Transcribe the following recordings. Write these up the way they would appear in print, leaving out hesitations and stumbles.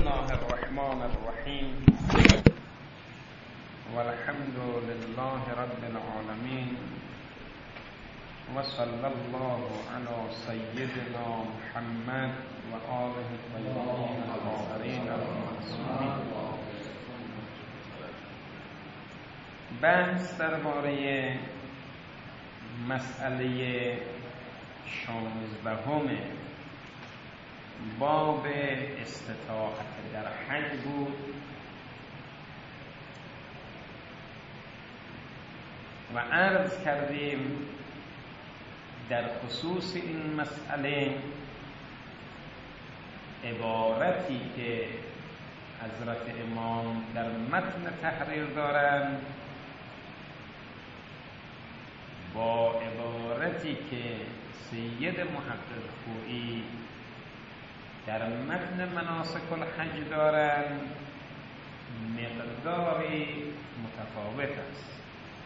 الله الرحمن الرحیم والحمد لله رب العالمین و صلی الله علی سیدنا محمد و آله الطیبین الطاهرین المعصومین. بحث درباره مسئله 16 باب استطاعت در حج بود و عرض کردیم در خصوص این مسئله عبارتی که حضرت امام در متن تحریر دارند با عبارتی که سید محقق خویی در متن مناسک الحج دارند مقداری متفاوت است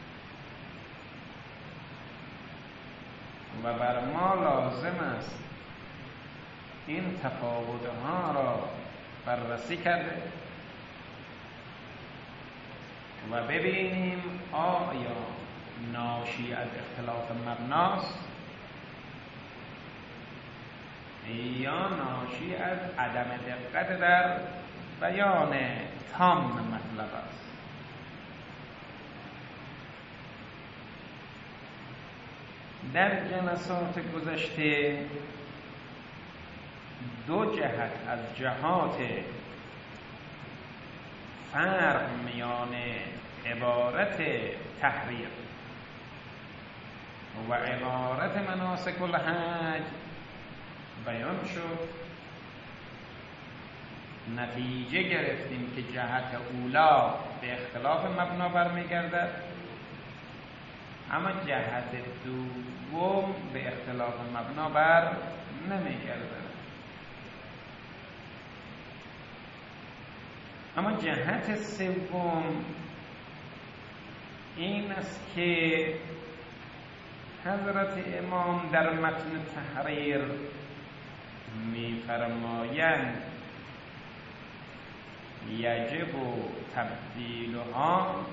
و بر ما لازم است این تفاوت‌ها را بررسی کرده و ببینیم آیا ناشی از اختلاف مبناست یا ناشی از عدم دقت در بیان تام مطلب است. در جلسات گذشته دو جهت از جهات فرق میان عبارت تحریر و عبارت مناسک الحج بیان شد. نتیجه گرفتیم که جهت اولا به اختلاف مبنا برمیگردد، اما جهت دوم به اختلاف مبنا بر نمیگردد. اما جهت سوم این است که حضرت امام در متن تحریر می‌فرمایند یجب تبدیلها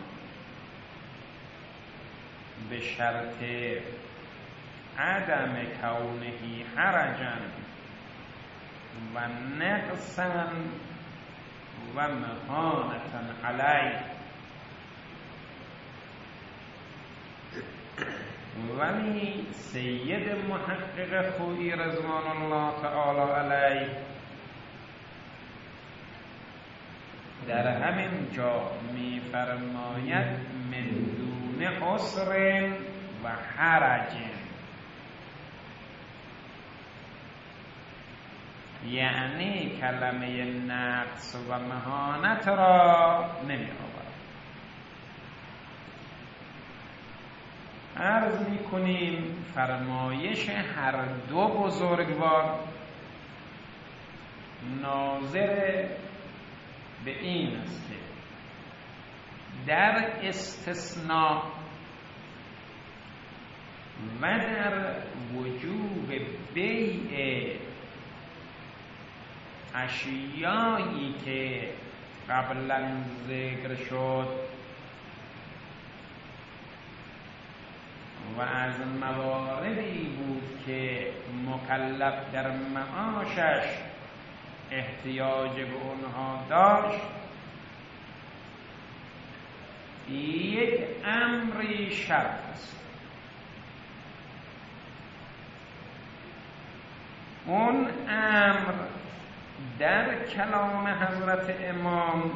به شرط عدم کونه حرجا و نقصا و مهانة علیه. ولی سید محقق خویی رضوان الله تعالی علیه در همین جا می فرماید من دون عسر و حرج، یعنی کلمه نقص و مهانت را نمی آورد. عرض می کنیم فرمایش هر دو بزرگوار ناظر به این است که در استثناء و در وجوب بیع اشیایی که قبلا ذکر شد و از مواردی بود که مکلف در معاشش احتیاج به اونها داشت، یک امری شرط است. اون امر در کلام حضرت امام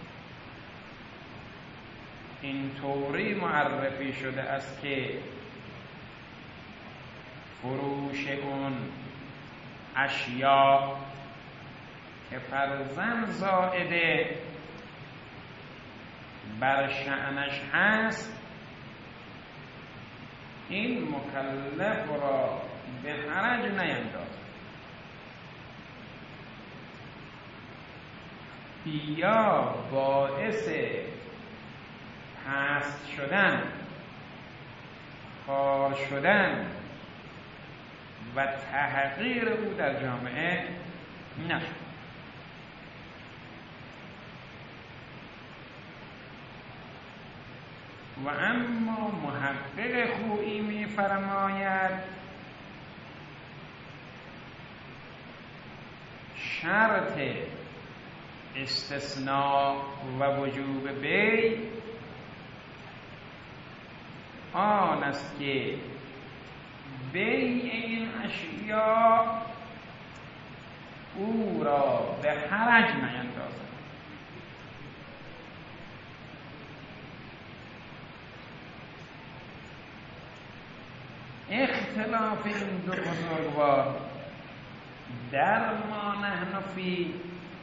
اینطوری معرفی شده است که فروش اون اشیا که فرضاً زائده بر شأنش هست، این مکلف را به حرج نیندازد یا باعث پست شدن، خوار شدن و تحقیر او در جامعه نشد. و اما محقق خویی می‌فرماید شرط استثناء و وجوب بیع آن است که بیع این اشیا او را به حرج نیندازد. اختلاف این دو بزرگوار در ما نحن فی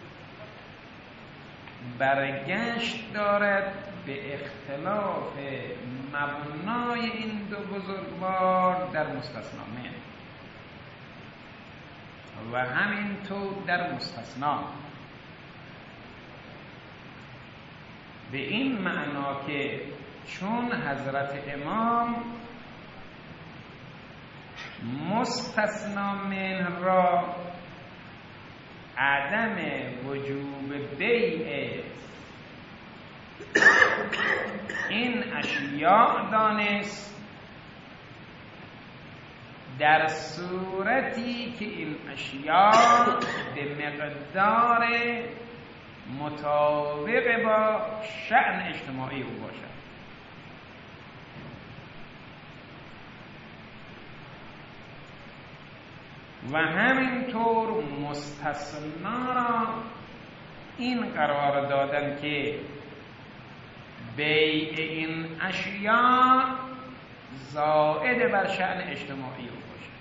برگشت دارد به اختلاف مبنای این دو بزرگوار در مستثنا من و همینطور در مستثنا، به این معنا که چون حضرت امام مستثنا من را عدم وجوب بیع این اشیاء دانست، در صورتی که این اشیاء به مقدار مطابق با شأن اجتماعی او باشد. و همینطور مستثنا را این قرار دادن که بیع این اشیاء زائد بر شأن اجتماعی او باشد.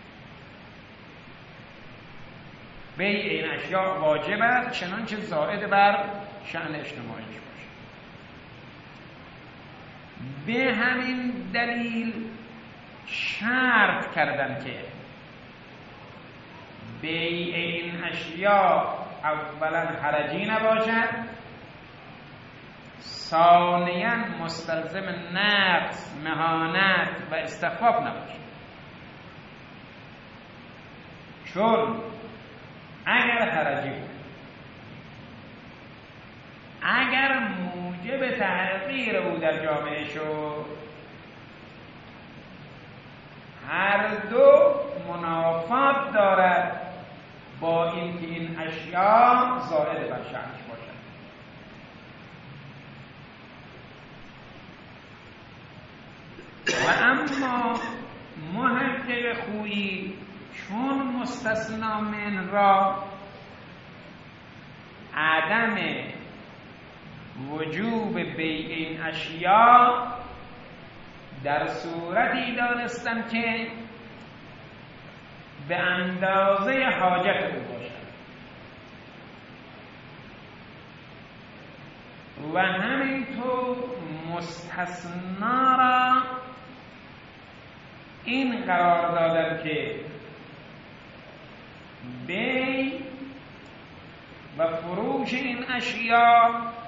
بیع این اشیاء واجب است چنانچه زائد بر شأن اجتماعی باشد. به همین دلیل شرط کردن که بیع این اشیاء اولا حرجی نباشد، ثانیاً مستلزم نقص، مهانت و استخفاف نباشد. چون اگر حرجی بود، اگر موجب تحقیر او در جامعه شد، هر دو منافات دارد با اینکه این اشیاء زائد بر شأنش باشد. و اما محقق خویی چون مستثنا من را عدم وجوب بیع این اشیاء در صورتی دانستن که به اندازه حاجت او باشد و همینطور مستثنا را این قرار دادن که بیع و فروش این اشیاء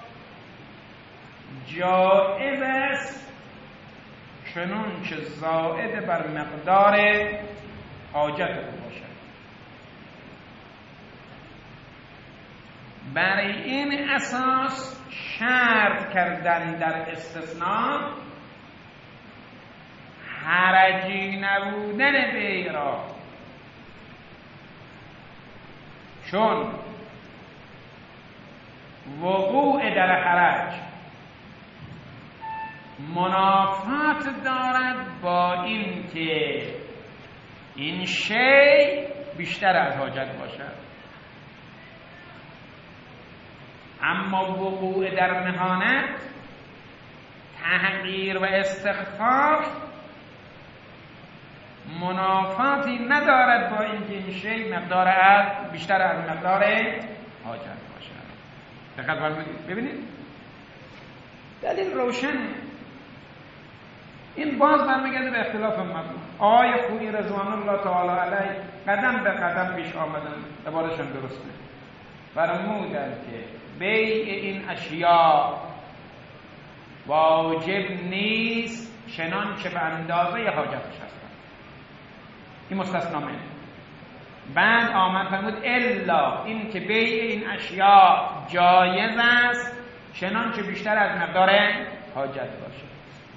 جایز است چنانچه زائد بر مقدار حاجت او باشد. برای این اساس شرط کردن در استثناء حرجی نبودن بیع را، چون وقوع در حرج منافات دارد با این که این شی بیشتر از حاجت باشد، اما وقوع در مهانت، تحقیر و استخفاف منافاتی ندارد با اینکه این شی مقدار از بیشتر از مقدار حاجت باشد. دقت فرمودید ببینید دلیل روشنه. این باز برمیگرده به اختلاف مبنا. آقای خویی رضوان الله تعالی علیه قدم به قدم پیش آمدن، عبارتشون درسته، فرمودن که بیع این اشیاء واجب نیست چنانچه به اندازه حاجتش هستند. این مستثنا منه. بعد آمد فرمود الا این که بیع این اشیاء جایز است چنانچه بیشتر از مقدار حاجت باشه.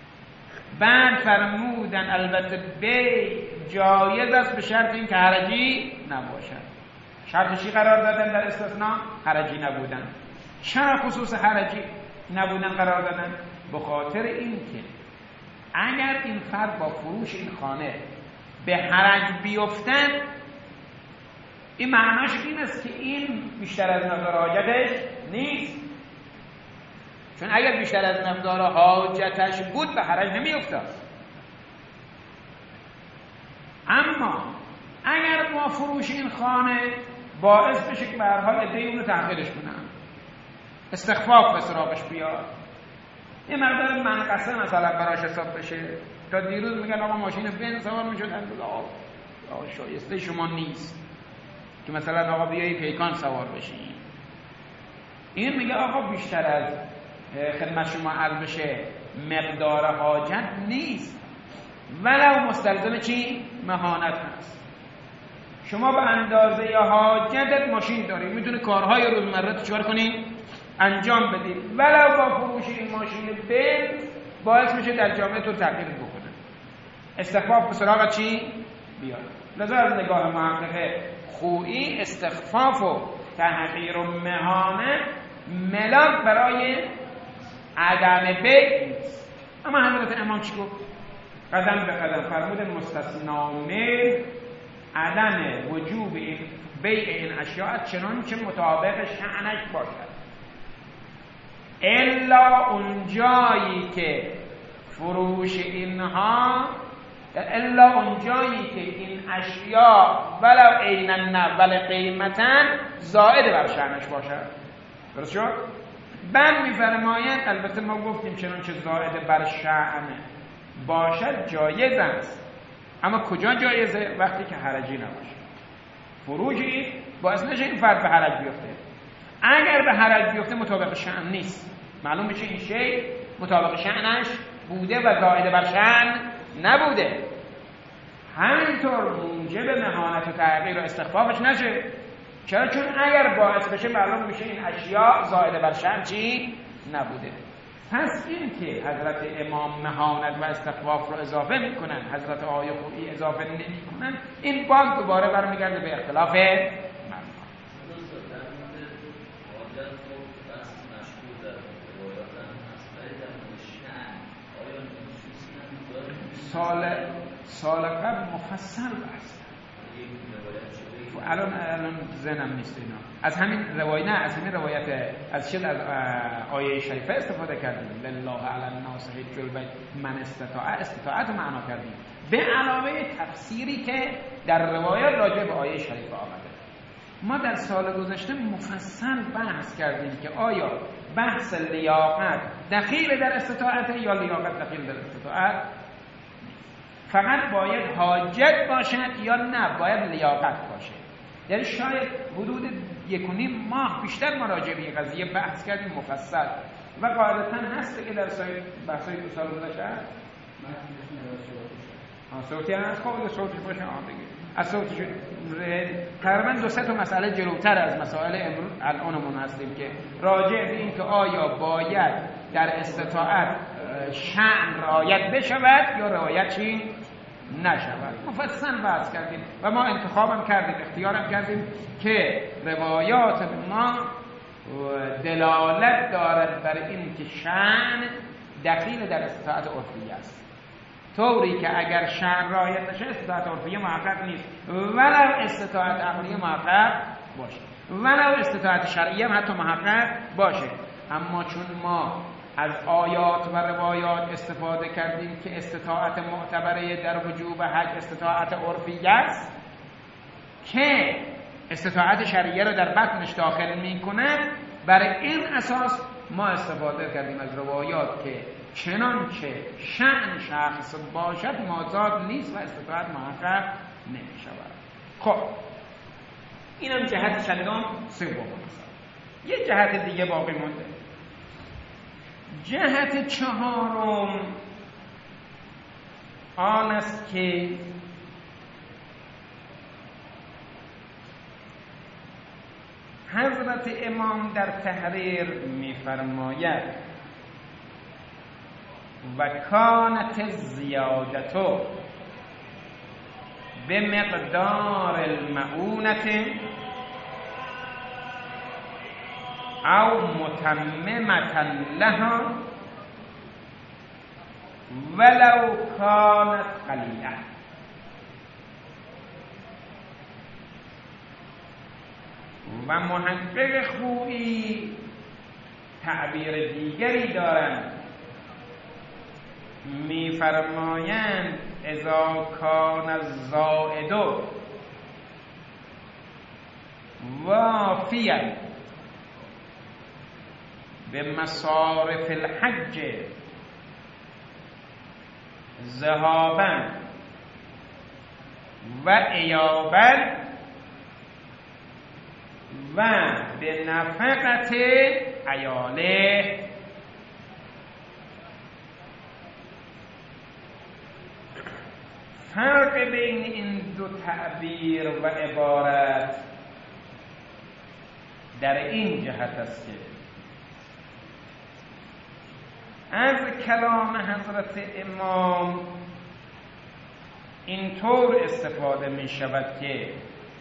بعد فرمودن البته بی جایز است به شرط این که حرجی نباشد. شرط چی قرار دادن در استثناء؟ حرجی نبودن. چرا خصوص حرجی نبودن قرار دادن؟ به خاطر این که اگر این فرد با فروش این خانه به حرج بیفتن، این معناش این است که این بیشتر از مقدار حاجتش نیست، چون اگر بیشتر از مقدار حاجتش بود به حرج نمیافتاد. اما اگر با فروش این خانه باعث بشه که به هر حال عده‌ای اون رو تحقیرش کنن، استخفاف به سراغش بیاد، یه مقدار منقصه مثلا براش حساب بشه. تا دیروز میگن آقا ماشین بنز سوار میشدن، آقا شایسته شما نیست که مثلا آقا بیایی پیکان سوار بشین. این میگه آقا بیشتر از خدمت شما عرض بشه مقدار حاجت نیست، ولو مستلزم چی؟ مهانت هست. شما به اندازه حاجتت ماشین داری، میتونه کارهای روزمره چیکار کنی؟ انجام بدید، ولو با فروش این ماشین بنز باعث میشه در جامعه تو تغییر بکنه، استخفاف به سراغ چی؟ بیاد. لذا از نگاه محقق خویی استخفاف و تحقیر و مهانت ملاک برای عدم بیع نیست. اما حضرت امام چی گفت؟ قدم به قدم فرمود مستثنا من عدم وجوب بیع این اشیاء چنانچه مطابق شأنش باشد، الا اون جایی که فروش اینها، الا اون جایی که این اشیاء ولو عینا نه ولی قیمتا زائد بر شأنش باشد. درست شد؟ بعد میفرماید البته ما گفتیم چنانچه زائد بر شأن باشد جایز است، اما کجا جایزه؟ وقتی که حرجی نباشه. فروشی باعث نشه این فرد به حرج بیفته. اگر به حرج بیفته مطابق شأن نیست، معلوم میشه این شی مطابق شأنش بوده و زائد بر شأن نبوده. همینطور موجب مهانت و تحقیر و استخفافش نشه. چرا؟ چون اگر باعث بشه معلوم میشه این اشیاء زائد بر شأن چی؟ نبوده. پس این که حضرت امام مهانت و استخفاف رو اضافه میکنن، حضرت آقای خویی اضافه نمیکنن، این باز دوباره برمیگرده به اختلاف سال قبل مفصل بحث. الان ذهنم نیست اینا. از همین روایت نه، از همین روایت از شد از آیه شریفه استفاده کردیم. لله علی الناس حج البیت من استطاعت معنا کردیم، به علاوه تفسیری که در روایت راجع به آیه شریفه آمده. ما در سال گذشته مفصل بحث کردیم که آیا بحث لیاقت دخیل در استطاعت یا لیاقت دخیل در استطاعت؟ فقط باید حاجت باشد یا نه باید لیاقت باشه. یعنی شاید حدود 1.5 ماه بیشتر ما راجع به این قضیه بحث کردیم مفصل و قاعدتاً هست که در بحث‌های دو سال گذشته صوتی هست. خب صوتی باشه دیگه از صوتش تقریبا 2-3 تا مسئله جلوتر از مسائل الانمون هستیم که راجع به این که آیا باید در استطاعت شأن رعایت بشود یا رعایت چی نشود. مفصل بحث کردیم و ما انتخابم کردیم، اختیارم کردیم که روایات ما دلالت دارد بر این که شأن دخیل در استطاعت عرفی است، طوری که اگر شأن رعایت نشه استطاعت عرفی محقق نیست، ولو استطاعت عقلی محقق باشه، ولو استطاعت شرعی هم حتی محقق باشه. اما چون ما از آیات و روایات استفاده کردیم که استطاعت معتبره در وجوب حج استطاعت عرفی است که استطاعت شرعیه رو در بطنش داخل میکنه، برای این اساس ما استفاده کردیم از روایات که چنانچه شأن شخص باشد مازاد نیست و استطاعت محقق نمیشود. خب اینم جهت چندم سوم. یه جهت دیگه باقی مونده. جهت چهارم آن است که حضرت امام در تحریر می‌فرماید و کانت الزیادة بمقدار المعونة او متممة لها ولو کانت قلیلة. و محقق خوبی تعبیر دیگری دارند، می‌فرمایند اذا کان الزائد وافیا به مصارف الحج ذهابا و ایابا و به نفقت عیاله. فرق بین این دو تعبیر و عبارت در این جهت است که از کلام حضرت امام اینطور استفاده می شود که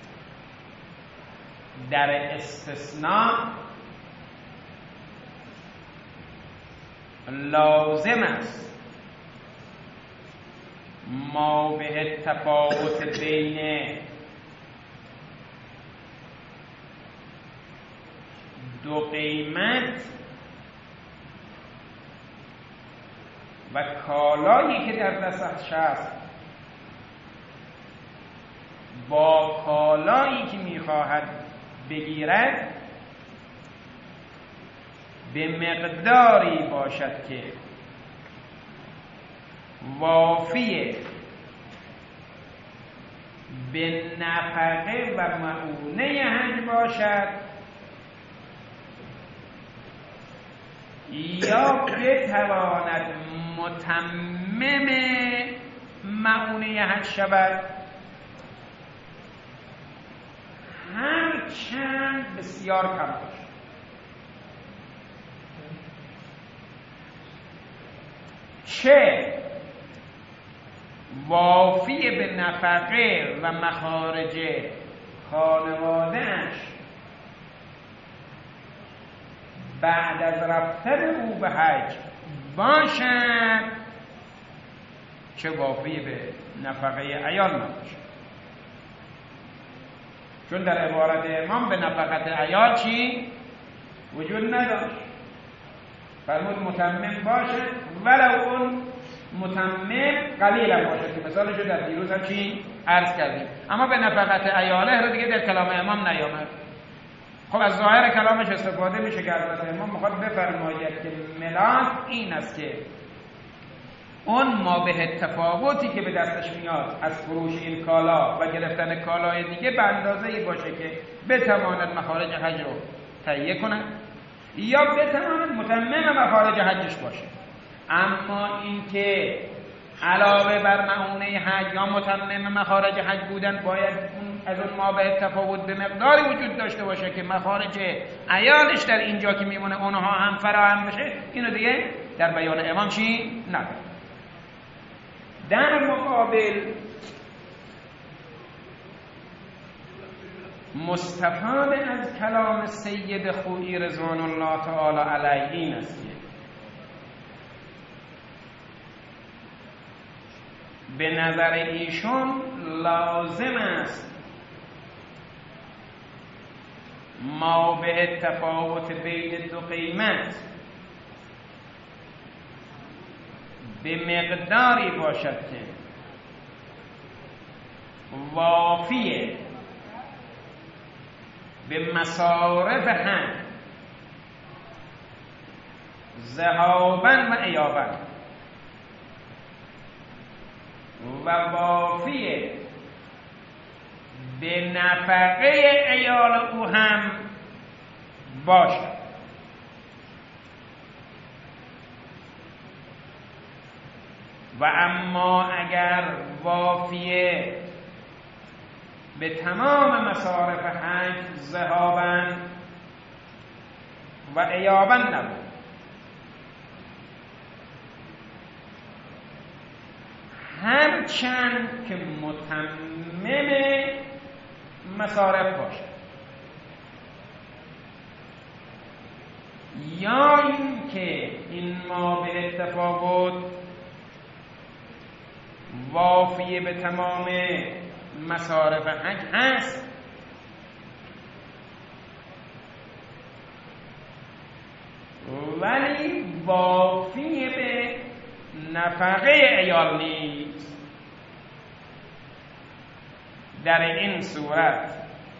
در استثناء لازم است ما به تفاوت بین دو قیمت و کالایی که در دستش هست با کالایی که میخواهد بگیرد به مقداری باشد که وافی به نفقه و معونه حج باشد یا بتواند متمم معونه حج شود، هرچند بسیار کم باشد. چه وافی به نفقه و مخارج خانواده‌اش بعد از رفتن او به حج باشد، چه وافی به نفقه عیال نباشد. چون در عبارت امام به نفقت عیال چی؟ وجود نداشت. فرمود متمم باشد ولو اون متمم قلیل هم باشد که مثالشو در دیروز هم چی؟ عرض کردیم. اما به نفقت عیاله رو دیگه در کلام امام نیامد. خب از ظاهر کلامش استفاده میشه که حضرت امام میخواد بفرماید که ملاک این است که اون ما به تفاوتی که به دستش میاد از فروش این کالا و گرفتن کالای دیگه به اندازه‌ای باشه که بتواند مخارج حج رو تهیه کنه یا بتواند متمم مخارج حجش باشه. اما این که علاوه بر معونه حج یا متمم مخارج حج بودن باید از اون ما به تفاوت به مقداری وجود داشته باشه که مخارج عیالش در اینجا که میمونه اونها هم فراهم بشه، اینو دیگه در بیان امام چی؟ نه. در مقابل مستفاد از کلام سید خویی رضوان الله تعالی علیه این است که به نظر ایشون لازم است ما به تفاوت بین دو قیمت به مقداری باشد که وافیه به مصارف هم ذهابا و ایابا و وافیه به نفقه عیال او هم باشد. و اما اگر وافیه به تمام مصارف حج ذهابا و ایابا نبود، هرچند که متمم مصارف باشد، یا اینکه این ما به تفاوت وافی به تمام مصارف حج هست، ولی وافی به نفقه عیال نیست. در این صورت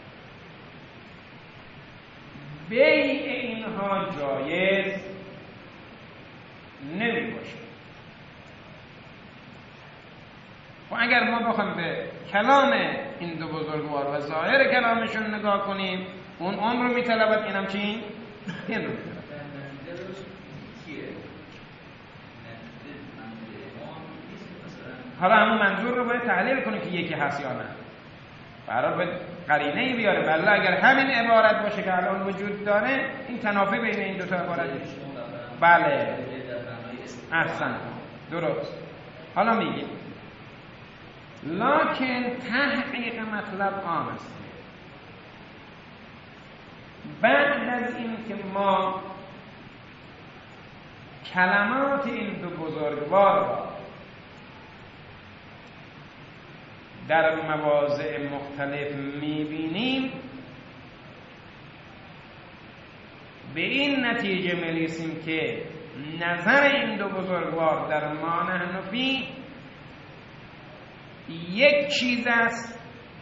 بیع اینها جایز نمی باشه. و اگر ما بخوایم به کلام این دو بزرگوار و ظاهر کلامشون نگاه کنیم، اون عمر رو میطلبد، اینم چی؟ این رو میطلبد. حالا همون منظور رو باید تحلیل کنیم که یکی هست یا نه، برای به قرینه‌ای بیاره. بله اگر همین عبارت باشه که الان وجود داره، این تنافی بین این دوتا عبارت نیست. بله احسن، درست. حالا میگیم لکن تحقیق مطلب عام است. بعد از این که ما کلمات این دو بزرگوار را در مواضع مختلف میبینیم، به این نتیجه میرسیم که نظر این دو بزرگوار در ما نحنفی یک چیز است،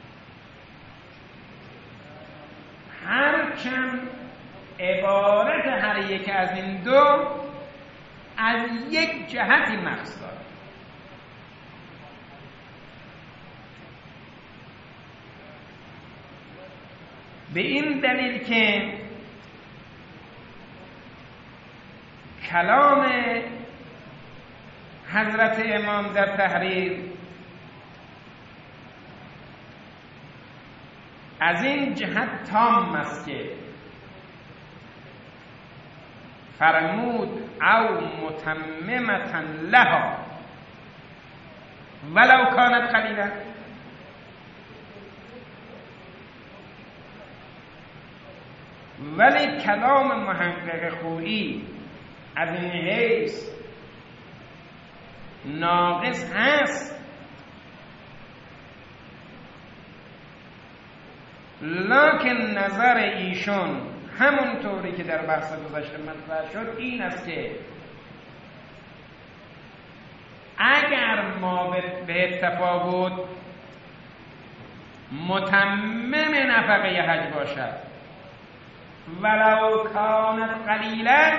هرچند عبارت هر یک از این دو از یک جهتی مقصد دارد. به این دلیل که کلام حضرت امام در تحریر از این جهت تام است که فرمود او متممتا لها ولو کانت قلیلا. ولی کلام محقق خویی از این حیث ناقص هست، لکن نظر ایشون همون طوری که در بحث گذشته مطرح شد این است که اگر ما به تفاوت متمم نفقه حج باشد ولو کانت قلیلا،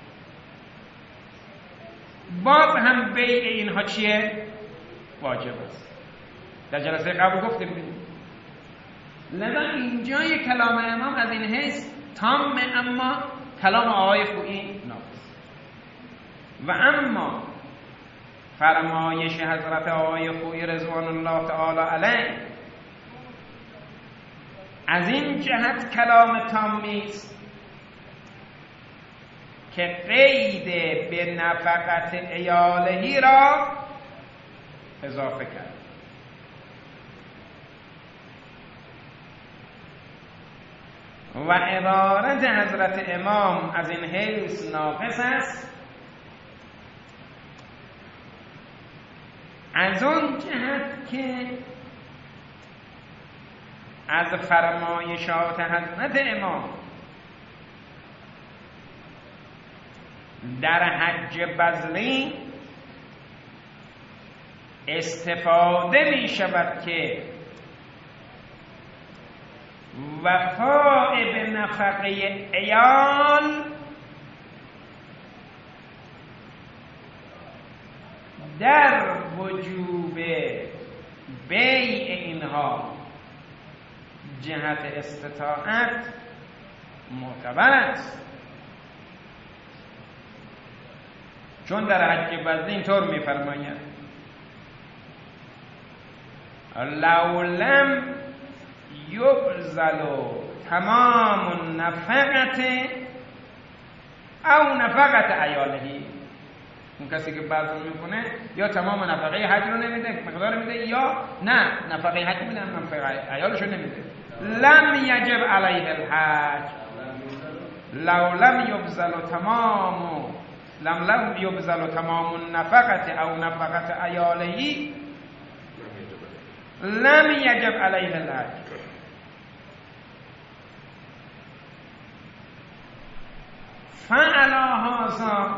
باز هم بیع اینها چیه؟ واجب است. در جلسه قبل گفتیم لذا اینجای کلام امام از این حیث تام، اما کلام آقای خویی ناقص. و اما فرمایش حضرت آقای خویی رضوان الله تعالی علیه از این جهت کلام تامی است که قید به نفقت عیالهی را اضافه کرد. و عبارت حضرت امام از این حیث ناقص است، از اون جهت که از فرمایشات حضرت امام در حج بذلی استفاده می شود که وفاء به نفقه عیال در وجوب بیع اینها جهت استطاعت معتبر است. چون در حج بذلی اینطور می‌فرماید لو لم یبذل تمام النفقه او نفقت عیاله، اون کسی که بذل میکنه یا تمام نفقه حج رو نمیده، مقدار میده، یا نه نفقه حج میده، نفقه عیالش رو نمیده. لم یجب علیه الحج لو لم یبذل تمام النفقه او نفقه عیاله لم یجب علیه الحج. فعلا هذا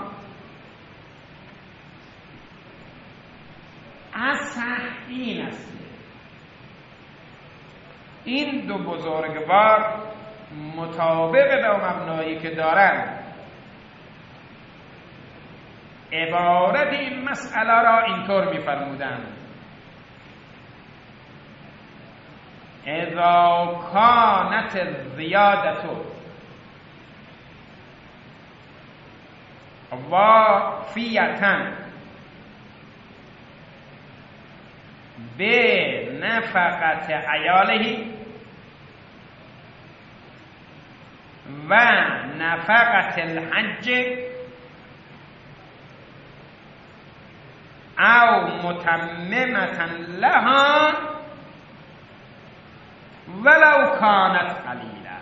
اصح این است، این دو بزرگوار مطابق به مبنایی که دارند عبارت این مسئله را اینطور می‌فرمودند: اذا کانت الزیادة وافیة به نفقت عیاله و نفقت الحج او متممة لها ولو کانت قلیلا.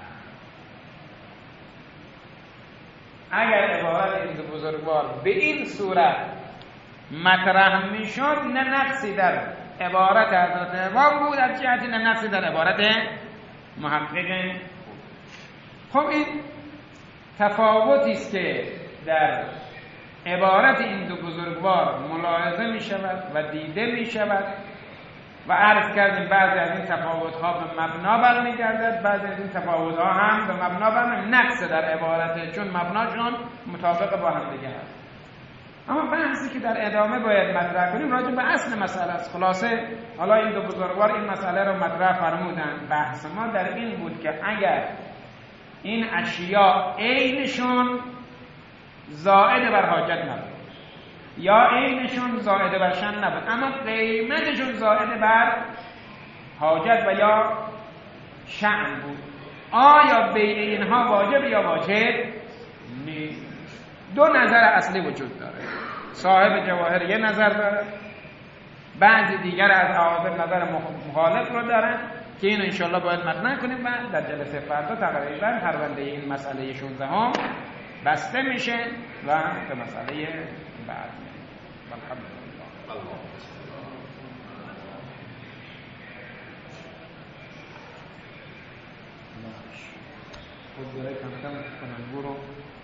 اگر عبارت این بزرگوار به این صورت مطرح میشد، نه نقصی در عبارت حضرت امام بود از جهتی، نه نقصی در عبارت محقق. خب این تفاوتی است که در عبارت این دو بزرگوار ملاحظه می شود و دیده می شود و عرض کردیم بعضی از این تفاوت‌ها به مبنا برمیگردد، بعضی از این تفاوت‌ها هم به مبنا برمیگردد، نقص در عبارت، چون مبناشون مطابق با هم دیگه هست. اما بحثی که در ادامه باید مطرح کنیم راجع به اصل مسئله است. خلاصه حالا این دو بزرگوار این مسئله رو مطرح فرمودن. بحث ما در این بود که اگر این اشیاء عینشون زائد بر حاجت نبود یا عینشون زائد بر شأن نبود، اما قیمتشون زائد بر حاجت و یا شأن بود، آیا بیع اینها واجب یا واجب نیست؟ دو نظر اصلی وجود داره. صاحب جواهر یه نظر داره، بعضی دیگر از اعاضد نظر مخالف رو دارن که این انشالله باید مطرح کنیم و در جلسه فردا تقریبا پرونده این مسئله 16 هم بسته میشه و به مسئله بعد الحمدلله. خود برای کم کم کنم برو